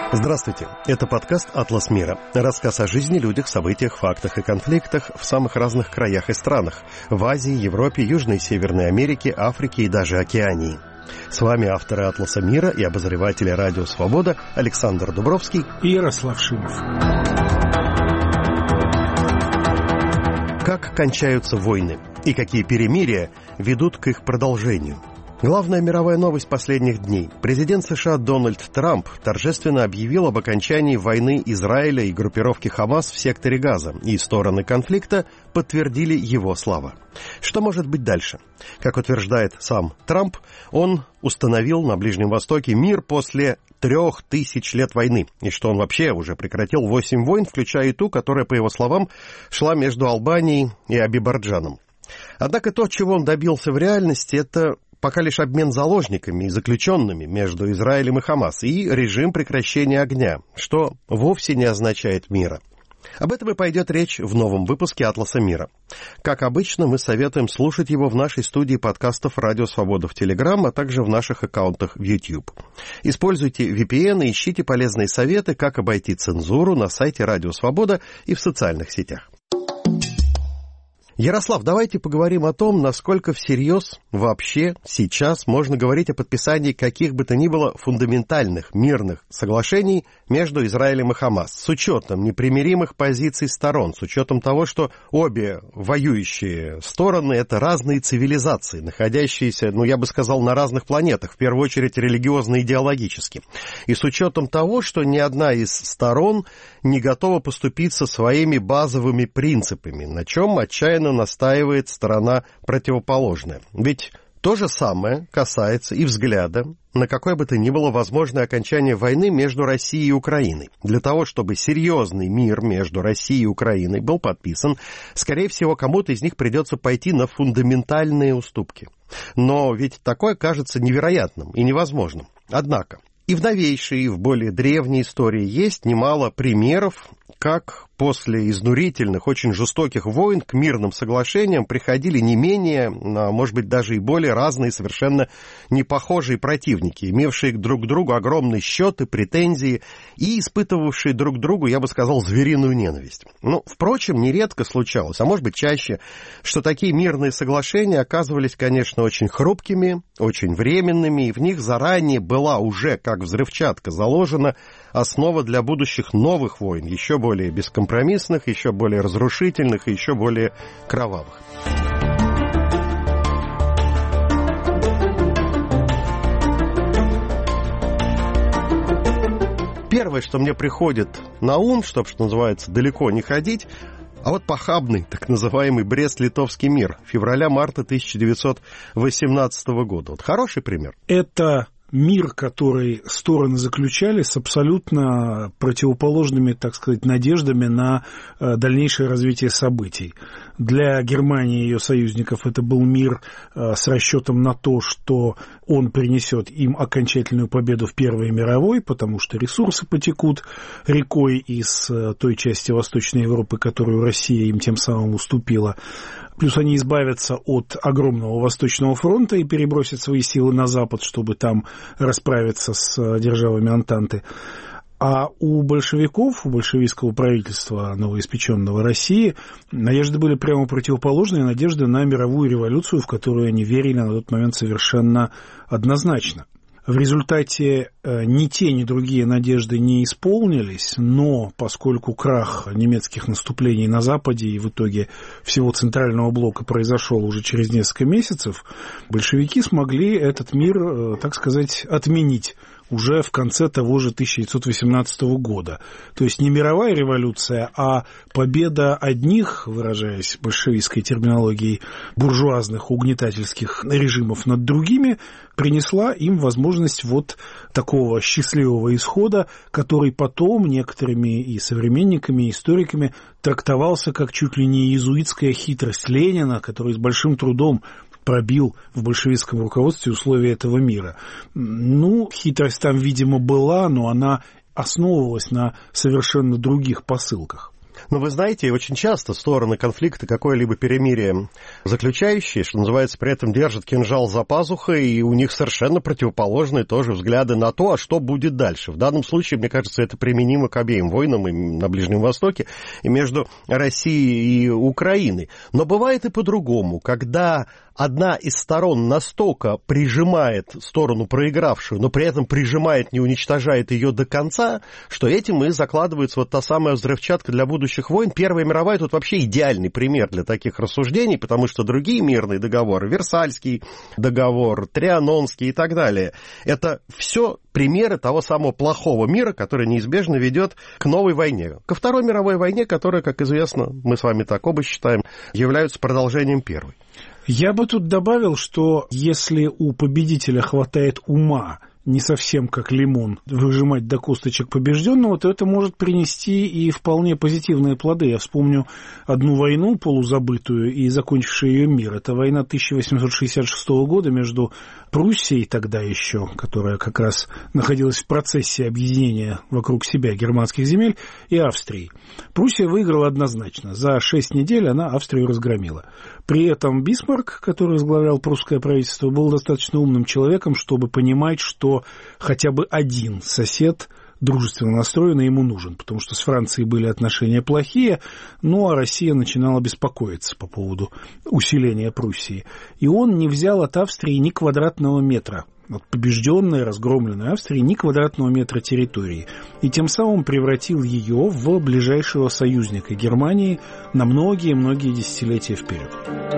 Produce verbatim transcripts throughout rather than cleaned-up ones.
Здравствуйте, это подкаст «Атлас мира». Рассказ о жизни, людях, событиях, фактах и конфликтах в самых разных краях и странах. В Азии, Европе, Южной и Северной Америке, Африке и даже Океании. С вами авторы «Атласа мира» и обозреватели «Радио Свобода» Александр Дубровский и Ярослав Шимов. Как кончаются войны и какие перемирия ведут к их продолжению? Главная мировая новость последних дней. Президент США Дональд Трамп торжественно объявил об окончании войны Израиля и группировки Хамас в секторе Газа, и стороны конфликта подтвердили его слова. Что может быть дальше? Как утверждает сам Трамп, он установил на Ближнем Востоке мир после трех тысяч лет войны, и что он вообще уже прекратил восемь войн, включая и ту, которая, по его словам, шла между Албанией и Азербайджаном. Однако то, чего он добился в реальности, это пока лишь обмен заложниками и заключенными между Израилем и Хамас и режим прекращения огня, что вовсе не означает мира. Об этом и пойдет речь в новом выпуске «Атласа мира». Как обычно, мы советуем слушать его в нашей студии подкастов «Радио Свобода» в Телеграм, а также в наших аккаунтах в YouTube. Используйте ви пи эн и ищите полезные советы, как обойти цензуру на сайте «Радио Свобода» и в социальных сетях. Ярослав, давайте поговорим о том, насколько всерьез вообще сейчас можно говорить о подписании каких бы то ни было фундаментальных мирных соглашений между Израилем и Хамас, с учетом непримиримых позиций сторон, с учетом того, что обе воюющие стороны — это разные цивилизации, находящиеся, ну, я бы сказал, на разных планетах, в первую очередь религиозно-идеологически, и с учетом того, что ни одна из сторон не готова поступиться своими базовыми принципами, на чем отчаянно настаивает сторона противоположная. Ведь то же самое касается и взгляда на какое бы то ни было возможное окончание войны между Россией и Украиной. Для того, чтобы серьезный мир между Россией и Украиной был подписан, скорее всего, кому-то из них придется пойти на фундаментальные уступки. Но ведь такое кажется невероятным и невозможным. Однако и в новейшей, и в более древней истории есть немало примеров, как после изнурительных, очень жестоких войн к мирным соглашениям приходили не менее, а может быть даже и более разные, совершенно непохожие противники, имевшие друг к другу огромные счеты, претензии и испытывавшие друг к другу, я бы сказал, звериную ненависть. Ну, впрочем, нередко случалось, а может быть чаще, что такие мирные соглашения оказывались, конечно, очень хрупкими, очень временными, и в них заранее была уже, как взрывчатка, заложена основа для будущих новых войн, еще более бескомпромиссных, еще более разрушительных и еще более кровавых. Первое, что мне приходит на ум, чтобы, что называется, далеко не ходить, а вот похабный, так называемый Брест-Литовский мир февраля-марта тысяча девятьсот восемнадцатого года. Вот хороший пример. Это мир, который стороны заключали с абсолютно противоположными, так сказать, надеждами на дальнейшее развитие событий. Для Германии и ее союзников это был мир с расчетом на то, что он принесет им окончательную победу в Первой мировой, потому что ресурсы потекут рекой из той части Восточной Европы, которую Россия им тем самым уступила. Плюс они избавятся от огромного Восточного фронта и перебросят свои силы на Запад, чтобы там расправиться с державами Антанты. А у большевиков, у большевистского правительства новоиспеченного России, надежды были прямо противоположные, надежды на мировую революцию, в которую они верили на тот момент совершенно однозначно. В результате ни те, ни другие надежды не исполнились, но поскольку крах немецких наступлений на Западе и в итоге всего Центрального блока произошел уже через несколько месяцев, большевики смогли этот мир, так сказать, отменить уже в конце того же тысяча девятьсот восемнадцатого года. То есть не мировая революция, а победа одних, выражаясь большевистской терминологией, буржуазных угнетательских режимов над другими, принесла им возможность вот такого счастливого исхода, который потом некоторыми и современниками, и историками трактовался как чуть ли не иезуитская хитрость Ленина, который с большим трудом пробил в большевистском руководстве условия этого мира. Ну, хитрость там, видимо, была, но она основывалась на совершенно других посылках. Но вы знаете, очень часто стороны конфликта какое-либо перемирие заключающие, что называется, при этом держат кинжал за пазухой, и у них совершенно противоположные тоже взгляды на то, а что будет дальше. В данном случае, мне кажется, это применимо к обеим войнам и на Ближнем Востоке, и между Россией и Украиной. Но бывает и по-другому, когда одна из сторон настолько прижимает сторону проигравшую, но при этом прижимает, не уничтожает ее до конца, что этим и закладывается вот та самая взрывчатка для будущих войн. Первая мировая тут вообще идеальный пример для таких рассуждений, потому что другие мирные договоры, Версальский договор, Трианонский и так далее, это все примеры того самого плохого мира, который неизбежно ведет к новой войне, ко Второй мировой войне, которая, как известно, мы с вами так оба считаем, является продолжением первой. Я бы тут добавил, что если у победителя хватает ума не совсем как лимон выжимать до косточек побежденного, то это может принести и вполне позитивные плоды. Я вспомню одну войну полузабытую и закончившую ее мир. Это война тысяча восемьсот шестьдесят шестого года между Пруссией тогда еще, которая как раз находилась в процессе объединения вокруг себя германских земель, и Австрией. Пруссия выиграла однозначно. За шесть недель она Австрию разгромила. При этом Бисмарк, который возглавлял прусское правительство, был достаточно умным человеком, чтобы понимать, что хотя бы один сосед дружественно настроенный ему нужен, потому что с Францией были отношения плохие, ну а Россия начинала беспокоиться по поводу усиления Пруссии. И он не взял от Австрии ни квадратного метра, от побежденной, разгромленной Австрии, ни квадратного метра территории. И тем самым превратил ее в ближайшего союзника Германии на многие-многие десятилетия вперед.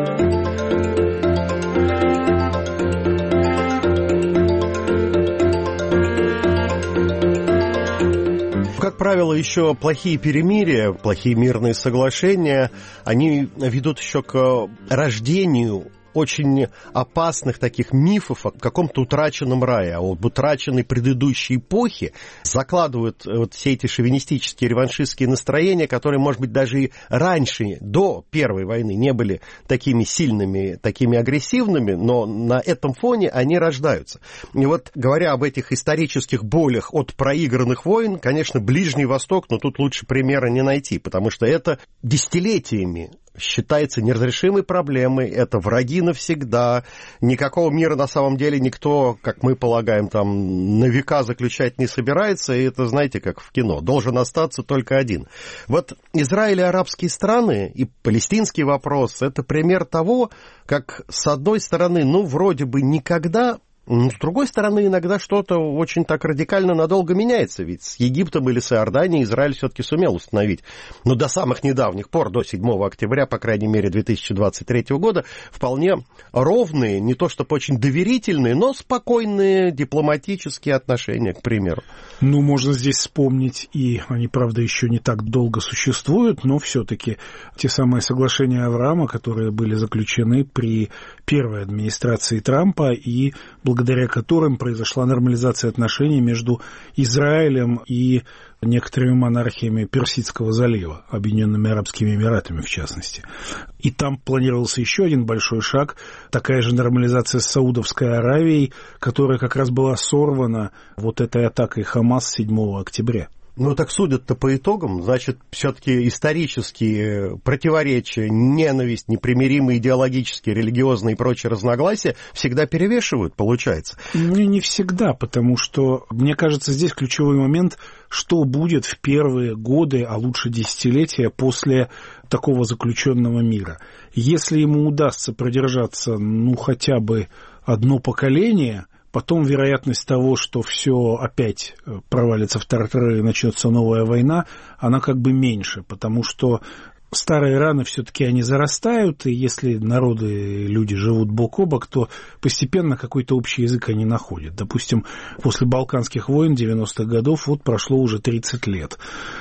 Как правило, еще плохие перемирия, плохие мирные соглашения, они ведут еще к рождению очень опасных таких мифов о каком-то утраченном рае, об утраченной предыдущей эпохе, закладывают вот все эти шовинистические, реваншистские настроения, которые, может быть, даже и раньше, до Первой войны, не были такими сильными, такими агрессивными, но на этом фоне они рождаются. И вот, говоря об этих исторических болях от проигранных войн, конечно, Ближний Восток, но тут лучше примера не найти, потому что это десятилетиями считается неразрешимой проблемой, это враги навсегда, никакого мира на самом деле никто, как мы полагаем, там на века заключать не собирается, и это, знаете, как в кино, должен остаться только один. Вот Израиль и арабские страны, и палестинский вопрос, это пример того, как, с одной стороны, ну, вроде бы никогда... С другой стороны, иногда что-то очень так радикально надолго меняется, ведь с Египтом или с Иорданией Израиль все-таки сумел установить, но до самых недавних пор, до седьмого октября, по крайней мере, две тысячи двадцать третьего года, вполне ровные, не то чтобы очень доверительные, но спокойные дипломатические отношения, к примеру. Ну, можно здесь вспомнить, и они, правда, еще не так долго существуют, но все-таки те самые соглашения Авраама, которые были заключены при первой администрации Трампа и благодаря которым произошла нормализация отношений между Израилем и некоторыми монархиями Персидского залива, Объединенными Арабскими Эмиратами в частности. И там планировался еще один большой шаг, такая же нормализация с Саудовской Аравией, которая как раз была сорвана вот этой атакой Хамас седьмого октября. Ну, так судят-то по итогам, значит, все-таки исторические противоречия, ненависть, непримиримые идеологические, религиозные и прочие разногласия всегда перевешивают, получается? Ну, не всегда, потому что, мне кажется, здесь ключевой момент, что будет в первые годы, а лучше десятилетия после такого заключенного мира. Если ему удастся продержаться, ну, хотя бы одно поколение... Потом вероятность того, что все опять провалится в тартарары и начнется новая война, она как бы меньше, потому что старые раны все-таки они зарастают, и если народы, люди живут бок о бок, то постепенно какой-то общий язык они находят. Допустим, после Балканских войн девяностых годов вот прошло уже тридцать лет.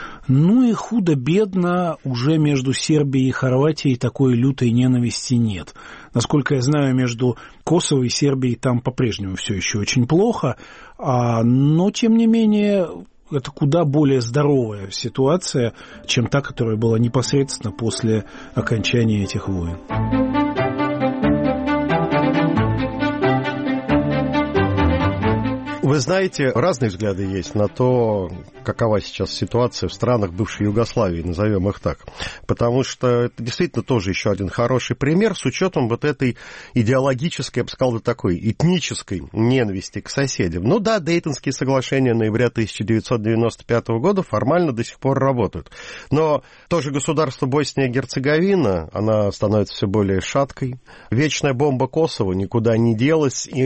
Ну и худо-бедно уже между Сербией и Хорватией такой лютой ненависти нет. Насколько я знаю, между Косово и Сербией там по-прежнему все еще очень плохо, а, но тем не менее это куда более здоровая ситуация, чем та, которая была непосредственно после окончания этих войн. Вы Вы знаете, разные взгляды есть на то, какова сейчас ситуация в странах бывшей Югославии, назовем их так. Потому что это действительно тоже еще один хороший пример с учетом вот этой идеологической, я бы сказал, такой этнической ненависти к соседям. Ну да, Дейтонские соглашения ноября тысяча девятьсот девяносто пятого года формально до сих пор работают. Но тоже государство Босния и Герцеговина, она становится все более шаткой. Вечная бомба Косово никуда не делась. И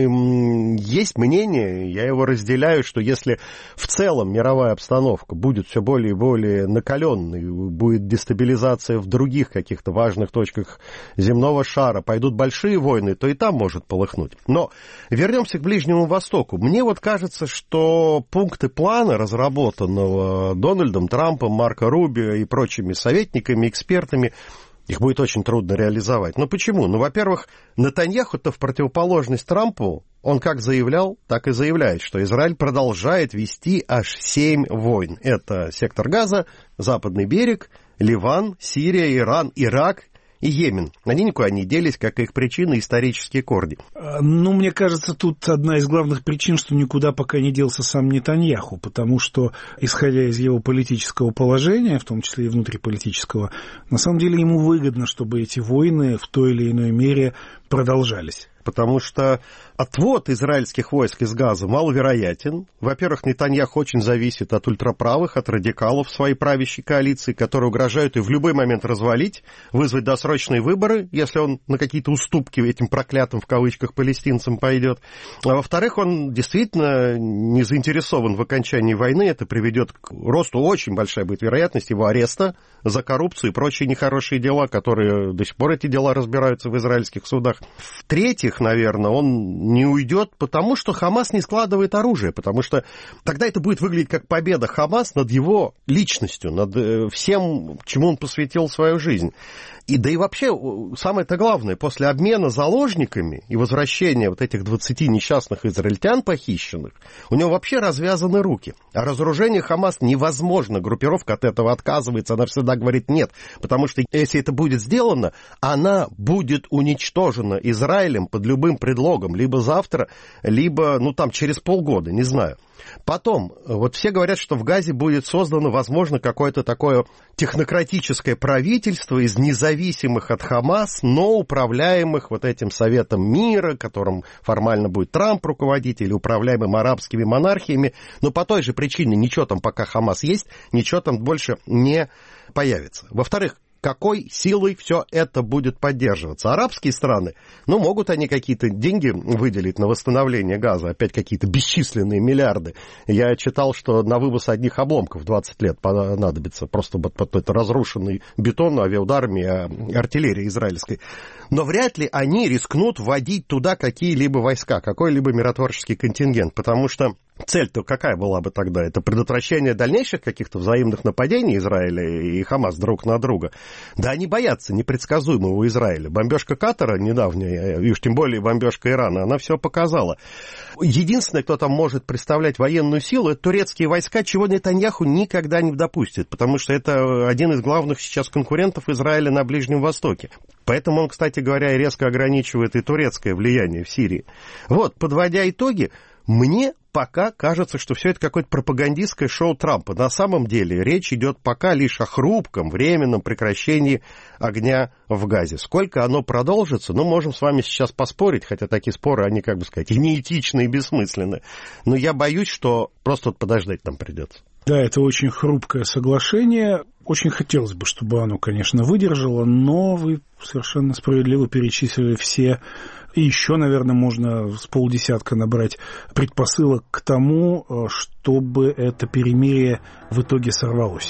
есть мнение, я его разделяю, что если в целом мировая обстановка будет все более и более накаленной, будет дестабилизация в других каких-то важных точках земного шара, пойдут большие войны, то и там может полыхнуть. Но вернемся к Ближнему Востоку. Мне вот кажется, что пункты плана, разработанного Дональдом Трампом, Марко Рубио и прочими советниками, экспертами, их будет очень трудно реализовать. Но почему? Ну, во-первых, Нетаньяху-то в противоположность Трампу, он как заявлял, так и заявляет, что Израиль продолжает вести аж семь войн. Это сектор Газа, Западный берег, Ливан, Сирия, Иран, Ирак и Йемен. Они никуда не делись, как и их причины, исторические корни. Ну, мне кажется, тут одна из главных причин, что никуда пока не делся сам Нетаньяху, потому что, исходя из его политического положения, в том числе и внутриполитического, на самом деле ему выгодно, чтобы эти войны в той или иной мере продолжались. Потому что отвод израильских войск из Газа маловероятен. Во-первых, Нетаньяху очень зависит от ультраправых, от радикалов своей правящей коалиции, которые угрожают и в любой момент развалить, вызвать досрочные выборы, если он на какие-то уступки этим проклятым, в кавычках, палестинцам пойдет. А во-вторых, он действительно не заинтересован в окончании войны. Это приведет к росту, очень большая будет вероятность его ареста за коррупцию и прочие нехорошие дела, которые до сих пор эти дела разбираются в израильских судах. В-третьих, наверное, он не уйдет, потому что Хамас не складывает оружие, потому что тогда это будет выглядеть как победа Хамас над его личностью, над всем, чему он посвятил свою жизнь. И да и вообще, самое-то главное, после обмена заложниками и возвращения вот этих двадцати несчастных израильтян похищенных, у него вообще развязаны руки. А разоружение Хамас невозможно, группировка от этого отказывается, она всегда говорит нет, потому что если это будет сделано, она будет уничтожена Израилем под любым предлогом, либо завтра, либо, ну, там, через полгода, не знаю. Потом, вот все говорят, что в Газе будет создано, возможно, какое-то такое технократическое правительство из независимых от Хамас, но управляемых вот этим Советом мира, которым формально будет Трамп руководить, или управляемым арабскими монархиями, но по той же причине ничего там, пока Хамас есть, ничего там больше не появится. Во-вторых, какой силой все это будет поддерживаться? Арабские страны, ну, могут они какие-то деньги выделить на восстановление Газа, опять какие-то бесчисленные миллиарды. Я читал, что на вывоз одних обломков двадцать лет понадобится, просто под, под это разрушенный бетон авиаударами, артиллерии израильской. Но вряд ли они рискнут вводить туда какие-либо войска, какой-либо миротворческий контингент, потому что цель-то какая была бы тогда? Это предотвращение дальнейших каких-то взаимных нападений Израиля и Хамас друг на друга. Да они боятся непредсказуемого Израиля. Бомбежка Катара недавняя, и уж тем более бомбежка Ирана, она все показала. Единственное, кто там может представлять военную силу, это турецкие войска, чего Нетаньяху никогда не допустит, потому что это один из главных сейчас конкурентов Израиля на Ближнем Востоке. Поэтому он, кстати говоря, резко ограничивает и турецкое влияние в Сирии. Вот, подводя итоги, мне пока кажется, что все это какое-то пропагандистское шоу Трампа. На самом деле речь идет пока лишь о хрупком, временном прекращении огня в Газе. Сколько оно продолжится, ну, можем с вами сейчас поспорить, хотя такие споры, они, как бы сказать, и неэтичны, и бессмысленны. Но я боюсь, что просто вот подождать нам придется. Да, это очень хрупкое соглашение. Очень хотелось бы, чтобы оно, конечно, выдержало, но вы совершенно справедливо перечислили все. И еще, наверное, можно с полдесятка набрать предпосылок к тому, чтобы это перемирие в итоге сорвалось.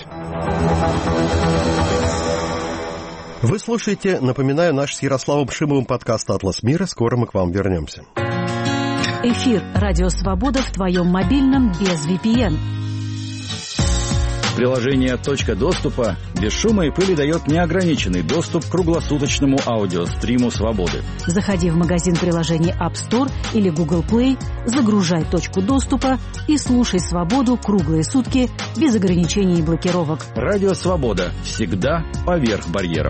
Вы слушаете, напоминаю, наш с Ярославом Шимовым подкаст «Атлас мира». Скоро мы к вам вернемся. Эфир «Радио Свобода» в твоем мобильном без ви пи эн. Приложение «Точка доступа» без шума и пыли дает неограниченный доступ к круглосуточному аудиостриму «Свободы». Заходи в магазин приложений App Store или Google Play, загружай «Точку доступа» и слушай «Свободу» круглые сутки без ограничений и блокировок. Радио «Свобода» всегда поверх барьеров.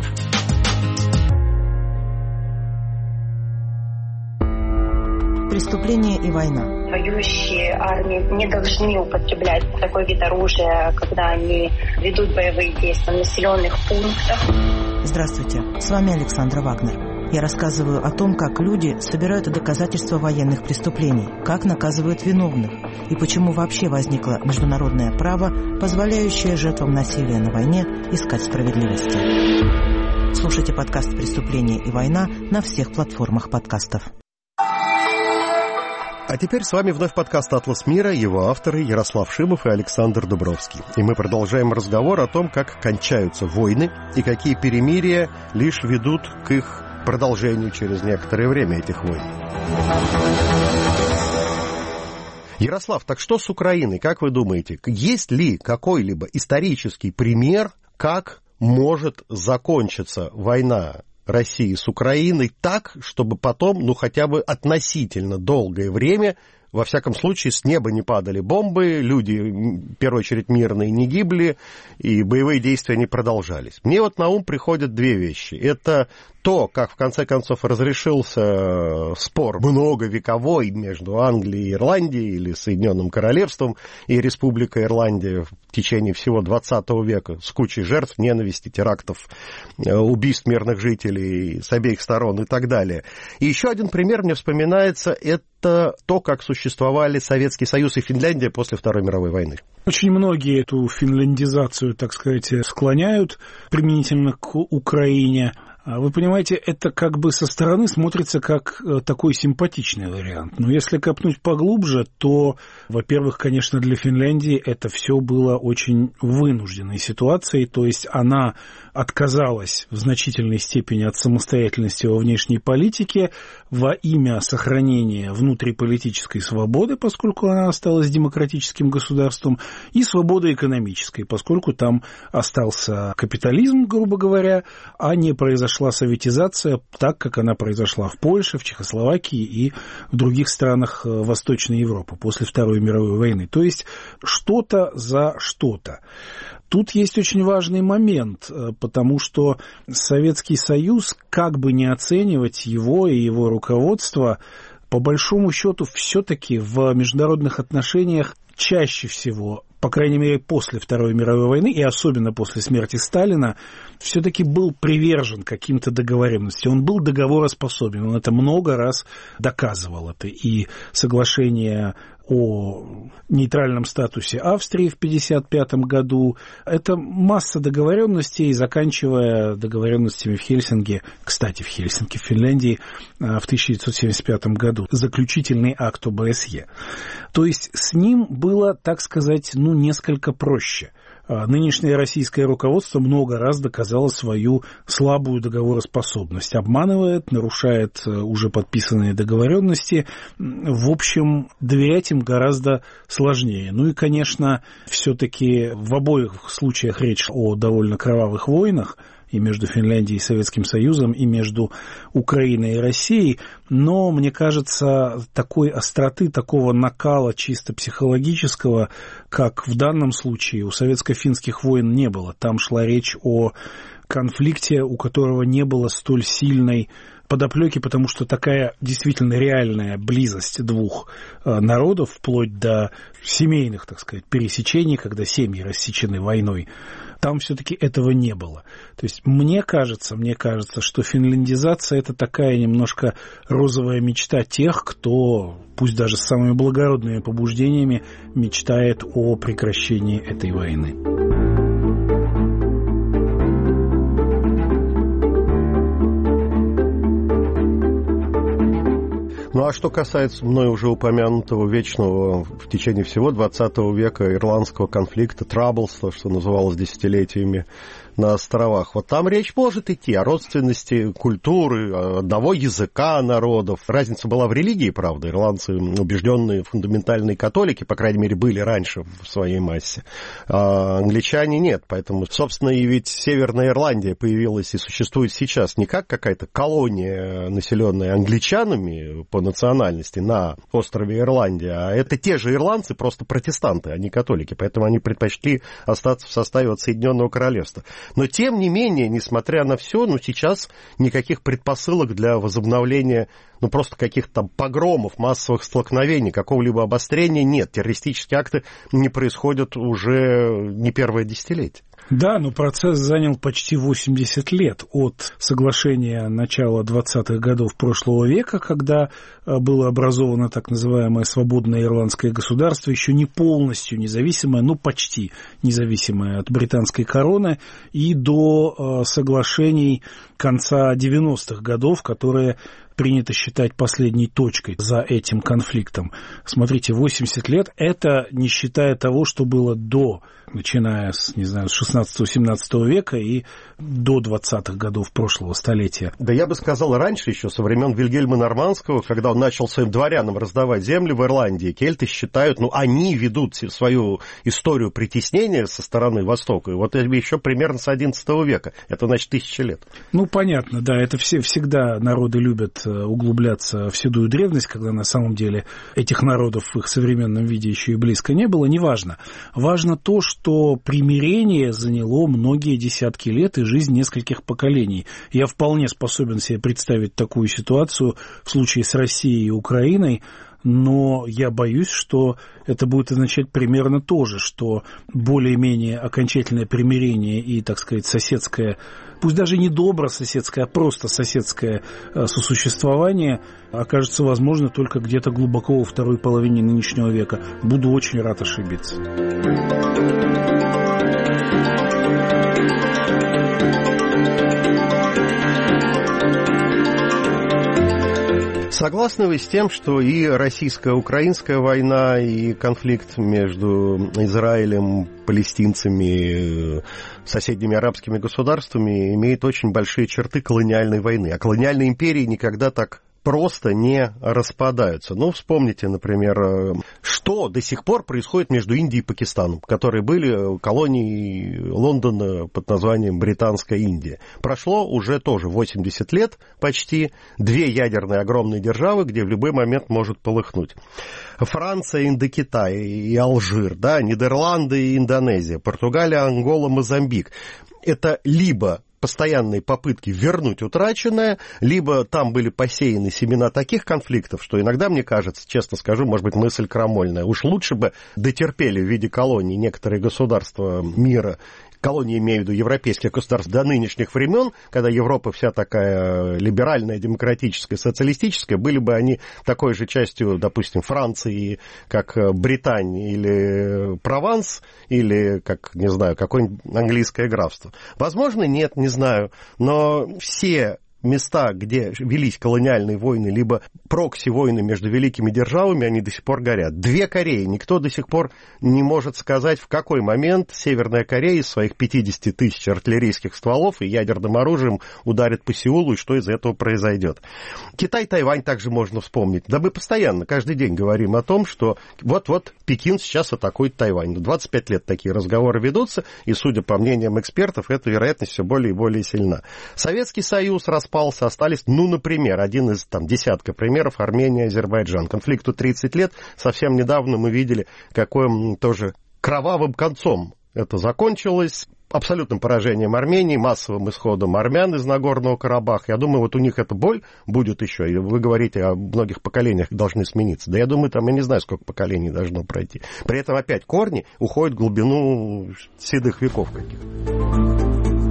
Преступление и война. воюющие армии не должны употреблять такой вид оружия, когда они ведут боевые действия в населенных пунктах. Здравствуйте, с вами Александра Вагнер. Я рассказываю о том, как люди собирают доказательства военных преступлений, как наказывают виновных и почему вообще возникло международное право, позволяющее жертвам насилия на войне искать справедливости. Слушайте подкаст «Преступление и война» на всех платформах подкастов. А теперь с вами вновь подкаст «Атлас мира», его авторы Ярослав Шимов и Александр Дубровский. И мы продолжаем разговор о том, как кончаются войны и какие перемирия лишь ведут к их продолжению через некоторое время этих войн. Ярослав, так что с Украиной, как вы думаете? Есть ли какой-либо исторический пример, как может закончиться война России с Украиной так, чтобы потом, ну, хотя бы относительно долгое время, во всяком случае, с неба не падали бомбы, люди, в первую очередь, мирные не гибли, и боевые действия не продолжались. Мне вот на ум приходят две вещи. Это то, как, в конце концов, разрешился спор многовековой между Англией и Ирландией, или Соединенным Королевством и Республикой Ирландия в течение всего двадцатого века, с кучей жертв, ненависти, терактов, убийств мирных жителей с обеих сторон и так далее. И еще один пример мне вспоминается, это то, как существовали Советский Союз и Финляндия после Второй мировой войны. Очень многие эту финляндизацию, так сказать, склоняют применительно к Украине. Вы понимаете, это как бы со стороны смотрится как такой симпатичный вариант. Но если копнуть поглубже, то, во-первых, конечно, для Финляндии это все было очень вынужденной ситуацией. То есть она отказалась в значительной степени от самостоятельности во внешней политике во имя сохранения внутриполитической свободы, поскольку она осталась демократическим государством, и свободы экономической, поскольку там остался капитализм, грубо говоря, а не произошло шла советизация так, как она произошла в Польше, в Чехословакии и в других странах Восточной Европы после Второй мировой войны. То есть что-то за что-то. Тут есть очень важный момент, потому что Советский Союз, как бы не оценивать его и его руководство, по большому счету все-таки в международных отношениях чаще всего, по крайней мере, после Второй мировой войны, и особенно после смерти Сталина, все-таки был привержен каким-то договоренностям. Он был договороспособен, он это много раз доказывал. Это и соглашение о нейтральном статусе Австрии в тысяча девятьсот пятьдесят пятом году. Это масса договоренностей, заканчивая договоренностями в Хельсинки, кстати, в Хельсинки, в Финляндии, в тысяча девятьсот семьдесят пятом году, заключительный акт о бэ эс е. То есть с ним было, так сказать, ну, несколько проще. Нынешнее российское руководство много раз доказало свою слабую договороспособность. Обманывает, нарушает уже подписанные договоренности. В общем, доверять им гораздо сложнее. Ну и, конечно, все-таки в обоих случаях речь о довольно кровавых войнах, и между Финляндией и Советским Союзом, и между Украиной и Россией, но, мне кажется, такой остроты, такого накала чисто психологического, как в данном случае у советско-финских войн не было. Там шла речь о конфликте, у которого не было столь сильной подоплеки, потому что такая действительно реальная близость двух народов, вплоть до семейных, так сказать, пересечений, когда семьи рассечены войной, там все-таки этого не было. То есть мне кажется, мне кажется, что финляндизация – это такая немножко розовая мечта тех, кто, пусть даже с самыми благородными побуждениями, мечтает о прекращении этой войны. Ну а что касается мной уже упомянутого вечного в течение всего двадцатого века ирландского конфликта, траблса, что называлось десятилетиями на островах, вот там речь может идти о родственности культуры, одного языка народов. Разница была в религии, правда. Ирландцы убежденные фундаментальные католики, по крайней мере, были раньше в своей массе. А англичане нет. Поэтому, собственно, и ведь Северная Ирландия появилась и существует сейчас не как какая-то колония, населенная англичанами по национальности на острове Ирландия, а это те же ирландцы, просто протестанты, а не католики. Поэтому они предпочли остаться в составе от Соединенного Королевства. Но, тем не менее, несмотря на все, ну, сейчас никаких предпосылок для возобновления, ну, просто каких-то там погромов, массовых столкновений, какого-либо обострения нет. Террористические акты не происходят уже не первое десятилетие. Да, но процесс занял почти восемьдесят лет от соглашения начала двадцатых годов прошлого века, когда было образовано так называемое свободное ирландское государство, еще не полностью независимое, но почти независимое от британской короны, и до соглашений конца девяностых годов, которые принято считать последней точкой за этим конфликтом. Смотрите, восемьдесят лет – это не считая того, что было до, начиная с, не знаю, с шестнадцатого-семнадцатого века и до двадцатых годов прошлого столетия. Да я бы сказал, раньше еще, со времен Вильгельма Нормандского, когда он начал своим дворянам раздавать земли в Ирландии, кельты считают, ну, они ведут свою историю притеснения со стороны Востока, и вот еще примерно с одиннадцатого века. Это, значит, тысячи лет. Ну, понятно, да, это все, всегда народы любят углубляться в седую древность, когда на самом деле этих народов в их современном виде еще и близко не было, неважно. Важно то, что примирение заняло многие десятки лет и жизнь нескольких поколений. Я вполне способен себе представить такую ситуацию в случае с Россией и Украиной, но я боюсь, что это будет означать примерно то же, что более-менее окончательное примирение и, так сказать, соседское, пусть даже не добрососедское, а просто соседское сосуществование окажется возможно только где-то глубоко во второй половине нынешнего века. Буду очень рад ошибиться. Согласны вы с тем, что и российско-украинская война, и конфликт между Израилем, палестинцами, соседними арабскими государствами имеет очень большие черты колониальной войны? А колониальные империи никогда так просто не распадаются. Ну, вспомните, например, что до сих пор происходит между Индией и Пакистаном, которые были колонией Лондона под названием Британская Индия. Прошло уже тоже восемьдесят лет почти, две ядерные огромные державы, где в любой момент может полыхнуть. Франция, Индокитай и Алжир, да, Нидерланды и Индонезия, Португалия, Ангола, Мозамбик. Это либо постоянные попытки вернуть утраченное, либо там были посеяны семена таких конфликтов, что иногда, мне кажется, честно скажу, может быть, мысль крамольная, уж лучше бы дотерпели в виде колоний некоторые государства мира, колонии, имею в виду европейских государств, до нынешних времен, когда Европа вся такая либеральная, демократическая, социалистическая, были бы они такой же частью, допустим, Франции, как Британия или Прованс, или, как, не знаю, какое-нибудь английское графство. Возможно, нет, не знаю, но все места, где велись колониальные войны, либо прокси-войны между великими державами, они до сих пор горят. Две Кореи. Никто до сих пор не может сказать, в какой момент Северная Корея из своих пятьдесят тысяч артиллерийских стволов и ядерным оружием ударит по Сеулу, и что из этого произойдет. Китай, Тайвань также можно вспомнить. Да мы постоянно, каждый день говорим о том, что вот-вот Пекин сейчас атакует Тайвань. двадцать пять лет такие разговоры ведутся, и, судя по мнениям экспертов, эта вероятность все более и более сильна. Советский Союз распался, остались, ну, например, один из там десятка примеров — Армения, Азербайджан. Конфликту тридцать лет. Совсем недавно мы видели, каким тоже кровавым концом это закончилось. Абсолютным поражением Армении, массовым исходом армян из Нагорного Карабаха. Я думаю, вот у них эта боль будет еще. И вы говорите, о многих поколениях должны смениться. Да я думаю, там, я не знаю, сколько поколений должно пройти. При этом опять корни уходят в глубину седых веков каких-то.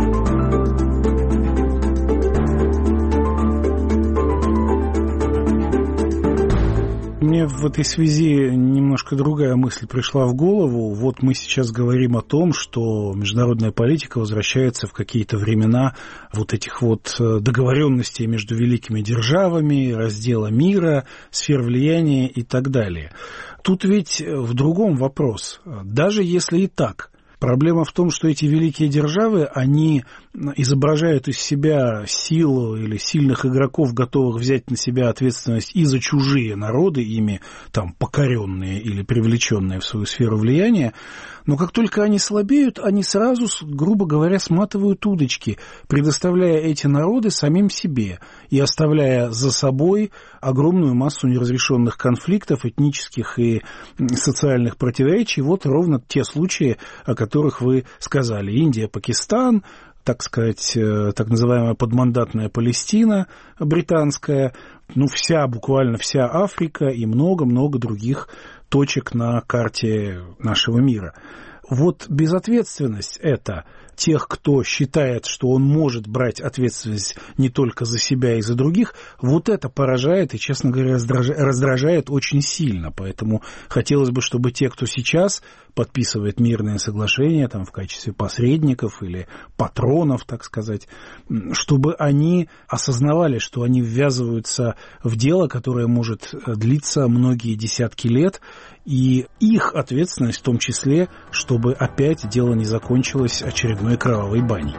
Мне в этой связи немножко другая мысль пришла в голову. Вот мы сейчас говорим о том, что международная политика возвращается в какие-то времена вот этих вот договоренностей между великими державами, раздела мира, сфер влияния и так далее. Тут ведь в другом вопрос. Даже если и так, проблема в том, что эти великие державы, они изображают из себя силу или сильных игроков, готовых взять на себя ответственность и за чужие народы, ими там покоренные или привлеченные в свою сферу влияния, но как только они слабеют, они сразу, грубо говоря, сматывают удочки, предоставляя эти народы самим себе и оставляя за собой огромную массу неразрешенных конфликтов, этнических и социальных противоречий. Вот ровно те случаи, о которых вы сказали. Индия, Пакистан, так сказать, так называемая подмандатная Палестина британская, ну, вся, буквально вся Африка и много-много других точек на карте нашего мира. Вот безответственность – это тех, кто считает, что он может брать ответственность не только за себя и за других, вот это поражает и, честно говоря, раздражает очень сильно. Поэтому хотелось бы, чтобы те, кто сейчас подписывает мирные соглашения там, в качестве посредников или патронов, так сказать, чтобы они осознавали, что они ввязываются в дело, которое может длиться многие десятки лет, и их ответственность в том числе, чтобы опять дело не закончилось очередной кровавой баней.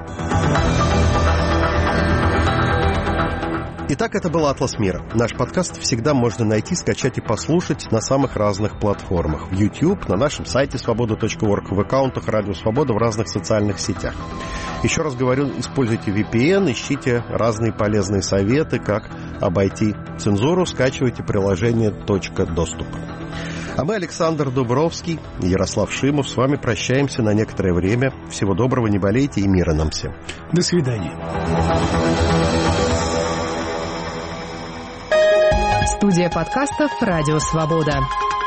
Итак, это был «Атлас мира». Наш подкаст всегда можно найти, скачать и послушать на самых разных платформах. В YouTube, на нашем сайте свобода точка орг, в аккаунтах Радио Свобода, в разных социальных сетях. Еще раз говорю, используйте ви пи эн, ищите разные полезные советы, как обойти цензуру, скачивайте приложение «Точка доступа». А мы, Александр Дубровский и Ярослав Шимов, с вами прощаемся на некоторое время. Всего доброго, не болейте и мира нам всем. До свидания. Студия подкастов «Радио Свобода».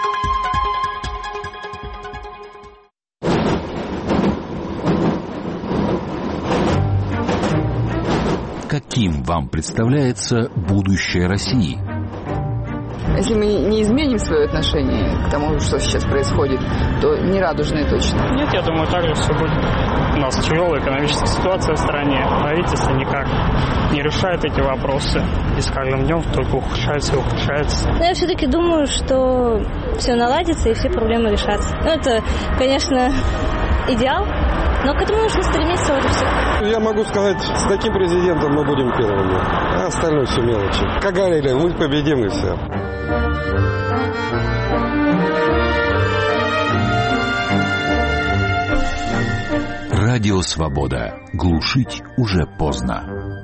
Каким вам представляется будущее России? Если мы не изменим свое отношение к тому, что сейчас происходит, то не радужное точно. Нет, я думаю, так же все будет. У нас тяжелая экономическая ситуация в стране. Правительство никак не решает эти вопросы. И с каждым днем только ухудшается и ухудшается. Но я все-таки думаю, что все наладится и все проблемы решатся. Ну, это, конечно, идеал, но к этому нужно стремиться уже все. Я могу сказать, с таким президентом мы будем первыми, а остальное все мелочи. Как говорили, мы победим и все. Радио Свобода. Глушить уже поздно.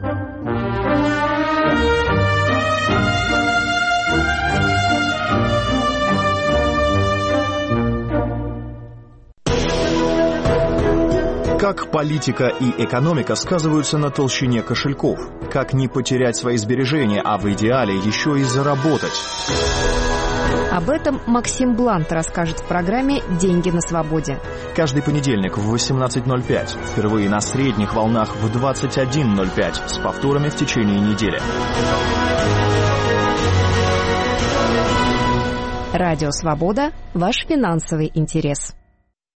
Как политика и экономика сказываются на толщине кошельков? Как не потерять свои сбережения, а в идеале еще и заработать? Об этом Максим Блант расскажет в программе «Деньги на свободе». Каждый понедельник в восемнадцать ноль пять. Впервые на средних волнах в двадцать один ноль пять. С повторами в течение недели. Радио «Свобода» – ваш финансовый интерес.